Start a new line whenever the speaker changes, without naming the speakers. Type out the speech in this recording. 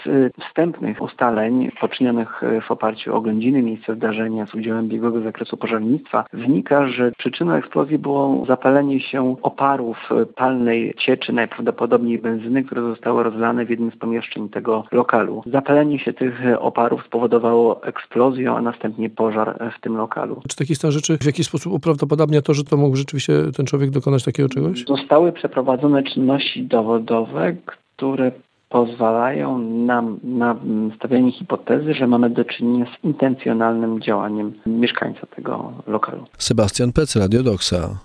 Z wstępnych ustaleń poczynionych w oparciu o oględziny miejsca zdarzenia z udziałem biegłego z zakresu pożarnictwa wynika, że przyczyną eksplozji było zapalenie się oparów palnej cieczy, najprawdopodobniej benzyny, które zostały rozlane w jednym z pomieszczeń tego lokalu. Zapalenie się tych oparów spowodowało eksplozję, a następnie pożar w tym lokalu.
Czy taki stan rzeczy w jakiś sposób uprawdopodobnia to, że to mógł rzeczywiście ten człowiek dokonać takiego czegoś?
Zostały przeprowadzone czynności dowodowe, które pozwalają nam na stawianie hipotezy, że mamy do czynienia z intencjonalnym działaniem mieszkańca tego lokalu.
Sebastian Pec, Radio Doxa.